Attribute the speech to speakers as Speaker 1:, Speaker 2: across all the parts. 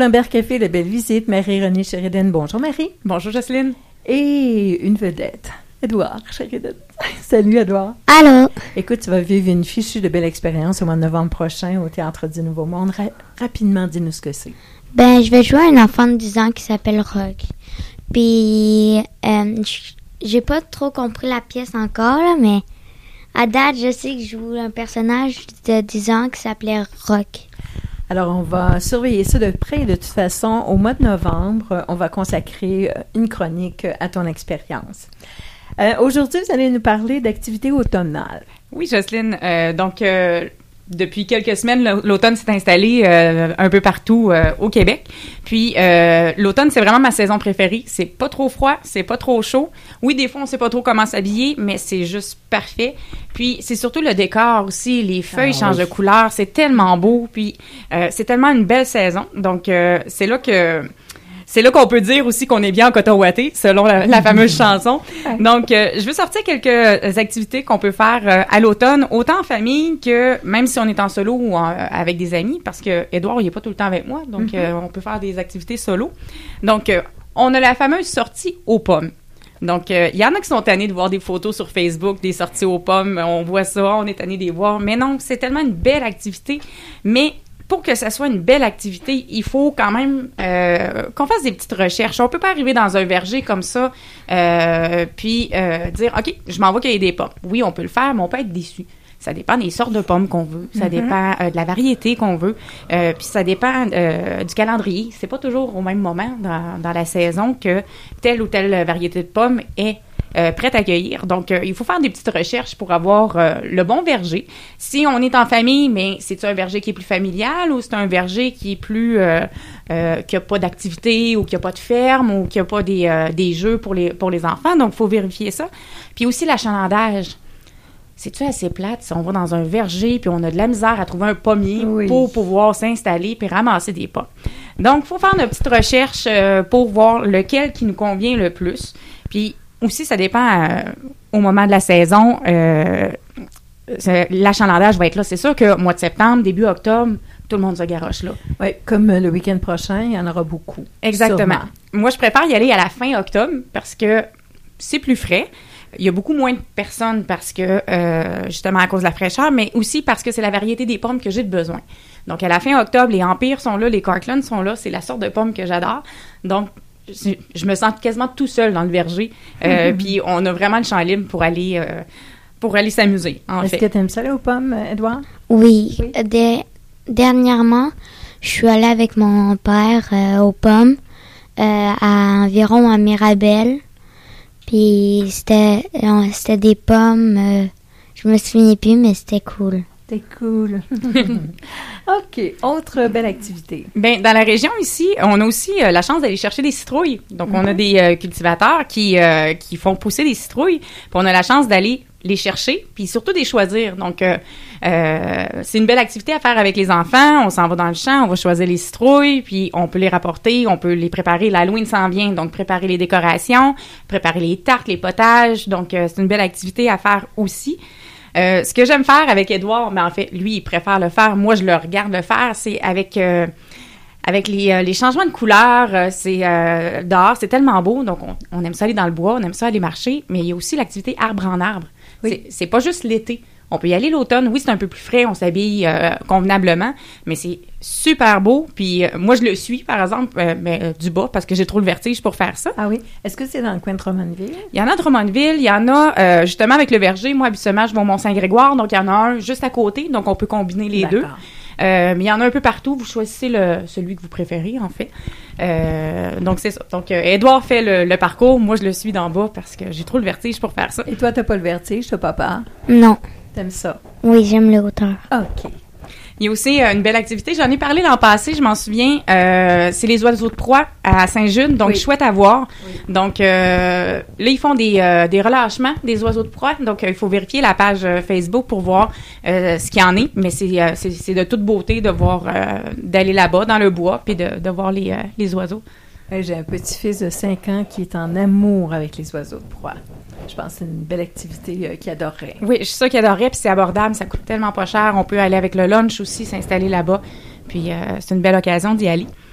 Speaker 1: Lambert Café, la belle visite, Marie-Renée Sheridan. Bonjour Marie.
Speaker 2: Bonjour Jocelyne.
Speaker 1: Et une vedette, Édouard Sheridan. Salut Édouard.
Speaker 3: Allô.
Speaker 1: Écoute, tu vas vivre une fichue de belle expérience au mois de novembre prochain au Théâtre du Nouveau Monde. Rapidement, dis-nous ce que c'est.
Speaker 3: Ben, je vais jouer à un enfant de 10 ans qui s'appelle Rock. Puis, j'ai pas trop compris la pièce encore, là, mais à date, je sais que je joue un personnage de 10 ans qui s'appelait Rock.
Speaker 1: Alors, on va surveiller ça de près. De toute façon, au mois de novembre, on va consacrer une chronique à ton expérience. Aujourd'hui, vous allez nous parler d'activités automnales.
Speaker 2: Oui, Jocelyne. Depuis quelques semaines, l'automne s'est installé un peu partout au Québec. Puis, l'automne, c'est vraiment ma saison préférée. C'est pas trop froid, c'est pas trop chaud. Oui, des fois, on sait pas trop comment s'habiller, mais c'est juste parfait. Puis, c'est surtout le décor aussi. Les feuilles changent de couleur. C'est tellement beau. Puis, c'est tellement une belle saison. Donc, c'est là qu'on peut dire aussi qu'on est bien en coton ouaté, selon la fameuse chanson. Donc, je veux sortir quelques activités qu'on peut faire à l'automne, autant en famille que même si on est en solo ou avec des amis, parce que Édouard, il est pas tout le temps avec moi, donc on peut faire des activités solo. Donc, on a la fameuse sortie aux pommes. Donc, il y en a qui sont tannés de voir des photos sur Facebook, des sorties aux pommes, on voit ça, on est tannés de les voir, mais non, c'est tellement une belle activité, mais pour que ça soit une belle activité, il faut quand même qu'on fasse des petites recherches. On peut pas arriver dans un verger comme ça puis dire « OK, je m'en vais cueillir des pommes ». Oui, on peut le faire, mais on peut être déçu. Ça dépend des sortes de pommes qu'on veut. Ça dépend de la variété qu'on veut. Puis ça dépend du calendrier. C'est pas toujours au même moment dans la saison que telle ou telle variété de pommes est prête à cueillir. Donc, il faut faire des petites recherches pour avoir le bon verger. Si on est en famille, mais c'est-tu un verger qui est plus familial ou c'est un verger qui est plus qui a pas d'activité ou qui a pas de ferme ou qui a pas des jeux pour les enfants. Donc, il faut vérifier ça. Puis aussi l'achalandage. C'est-tu assez plate si on va dans un verger puis on a de la misère à trouver un pommier pour pouvoir s'installer puis ramasser des pommes. Donc, il faut faire une petite recherche pour voir lequel qui nous convient le plus. Puis, aussi, ça dépend au moment de la saison. L'achalandage va être là. C'est sûr que mois de septembre, début octobre, tout le monde se garoche là.
Speaker 1: Oui, comme le week-end prochain, il y en aura beaucoup.
Speaker 2: Exactement.
Speaker 1: Sûrement.
Speaker 2: Moi, je préfère y aller à la fin octobre parce que c'est plus frais. Il y a beaucoup moins de personnes parce que, justement, à cause de la fraîcheur, mais aussi parce que c'est la variété des pommes que j'ai besoin. Donc, à la fin octobre, les Empires sont là, les Corkland sont là. C'est la sorte de pommes que j'adore. Donc, je me sens quasiment tout seul dans le verger. Puis on a vraiment le champ libre pour aller s'amuser, en fait.
Speaker 1: Est-ce que tu aimes ça, aller aux pommes, Édouard?
Speaker 3: Oui. Dernièrement, je suis allée avec mon père aux pommes environ à Mirabel. Puis c'était des pommes, je me souviens plus, mais c'était cool.
Speaker 1: C'était cool. OK. Autre belle activité.
Speaker 2: Bien, dans la région ici, on a aussi la chance d'aller chercher des citrouilles. Donc, on a des cultivateurs qui font pousser des citrouilles. Puis, on a la chance d'aller les chercher, puis surtout des choisir. Donc, c'est une belle activité à faire avec les enfants. On s'en va dans le champ, on va choisir les citrouilles, puis on peut les rapporter, on peut les préparer. L'Halloween s'en vient, donc préparer les décorations, préparer les tartes, les potages. Donc, c'est une belle activité à faire aussi. Ce que j'aime faire avec Édouard, mais en fait, lui, il préfère le faire. Moi, je le regarde le faire. C'est avec les changements de couleurs. C'est dehors, c'est tellement beau. Donc, on aime ça aller dans le bois, on aime ça aller marcher. Mais il y a aussi l'activité arbre en arbre. Oui. C'est pas juste l'été. On peut y aller l'automne. Oui, c'est un peu plus frais, on s'habille convenablement, mais c'est super beau. Puis moi, je le suis, par exemple, mais du bas, parce que j'ai trop le vertige pour faire ça.
Speaker 1: Ah oui? Est-ce que c'est dans le coin de Drummondville?
Speaker 2: Il y en a à Drummondville. Il y en a, justement, avec le verger. Moi, habituellement, je vais au Mont-Saint-Grégoire. Donc, il y en a un juste à côté. Donc, on peut combiner les deux. Mais il y en a un peu partout. Vous choisissez celui que vous préférez, en fait. Donc, c'est ça. Donc, Édouard fait le parcours. Moi, je le suis d'en bas parce que j'ai trop le vertige pour faire ça.
Speaker 1: Et toi, t'as pas le vertige, t'as pas peur?
Speaker 3: Non.
Speaker 1: T'aimes ça?
Speaker 3: Oui, j'aime les hauteurs.
Speaker 1: OK.
Speaker 2: Il y a aussi une belle activité. J'en ai parlé l'an passé, je m'en souviens. C'est les oiseaux de proie à Saint-Jude. Donc, chouette à voir. Oui. Donc, là, ils font des relâchements des oiseaux de proie. Donc, il faut vérifier la page Facebook pour voir ce qu'il y en est. Mais c'est de toute beauté de voir, d'aller là-bas, dans le bois, puis de voir les oiseaux.
Speaker 1: J'ai un petit-fils de 5 ans qui est en amour avec les oiseaux de proie. Je pense que c'est une belle activité qu'il adorerait.
Speaker 2: Oui, je suis sûre qu'il adorerait, puis c'est abordable, ça coûte tellement pas cher. On peut aller avec le lunch aussi, s'installer là-bas, puis c'est une belle occasion d'y aller.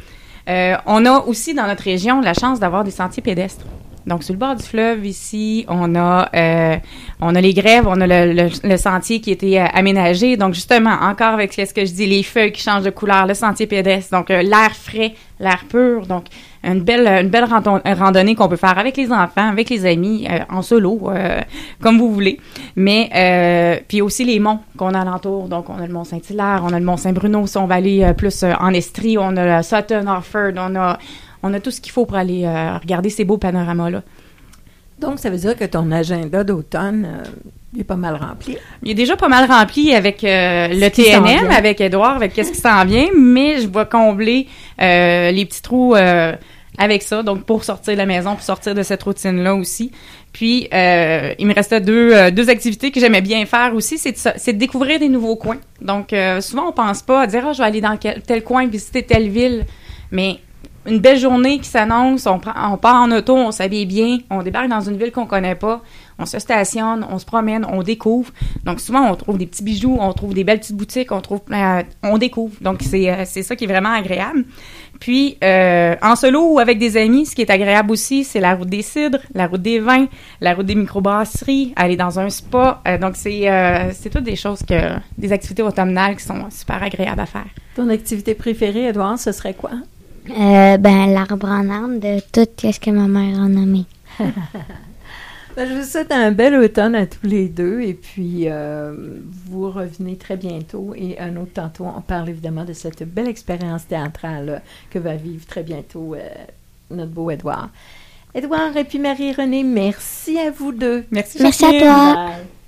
Speaker 2: On a aussi dans notre région la chance d'avoir des sentiers pédestres. Donc, sur le bord du fleuve, ici, on a les grèves, on a le sentier qui a été aménagé. Donc, justement, encore avec ce que je dis, les feuilles qui changent de couleur, le sentier pédestre, donc l'air frais, l'air pur. Donc, une belle randonnée qu'on peut faire avec les enfants, avec les amis, en solo, comme vous voulez. Mais, puis aussi les monts qu'on a alentour. Donc, on a le Mont Saint-Hilaire, on a le Mont Saint-Bruno. Si on va aller plus en Estrie, on a le Sutton, Orford, on a tout ce qu'il faut pour aller regarder ces beaux panoramas-là.
Speaker 1: Donc, ça veut dire que ton agenda d'automne est pas mal rempli.
Speaker 2: Il est déjà pas mal rempli avec le TNM, avec Édouard, avec qu'est-ce qui s'en vient, mais je vais combler les petits trous avec ça, donc pour sortir de la maison, pour sortir de cette routine-là aussi. Puis, il me restait deux activités que j'aimais bien faire aussi, c'est de découvrir des nouveaux coins. Donc, souvent, on pense pas à dire « je vais aller dans tel coin, visiter telle ville », mais une belle journée qui s'annonce, on part en auto, on s'habille bien, on débarque dans une ville qu'on connaît pas, on se stationne, on se promène, on découvre. Donc souvent, on trouve des petits bijoux, on trouve des belles petites boutiques, on découvre. Donc c'est ça qui est vraiment agréable. Puis en solo ou avec des amis, ce qui est agréable aussi, c'est la route des cidres, la route des vins, la route des microbrasseries, aller dans un spa. Donc c'est toutes des choses des activités automnales qui sont super agréables à faire.
Speaker 1: Ton activité préférée, Édouard, ce serait quoi?
Speaker 3: L'arbre en arbre de tout ce que ma mère a nommé.
Speaker 1: Je vous souhaite un bel automne à tous les deux et puis vous revenez très bientôt et un autre tantôt, on parle évidemment de cette belle expérience théâtrale que va vivre très bientôt notre beau Édouard. Édouard et puis Marie-Renée, merci à vous deux.
Speaker 2: Merci
Speaker 3: à toi.
Speaker 1: Bye.